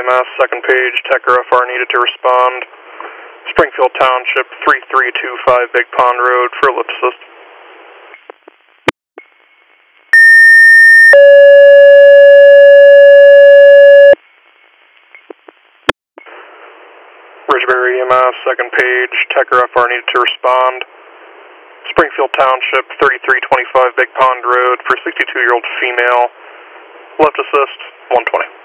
EMS, second page, Tecker FR needed to respond. Springfield Township, 3325 Big Pond Road for lip assist. Ridgebury EMS, second page, Tecker FR needed to respond. Springfield Township, 3325 Big Pond Road for 62-year-old female. Left assist, 120.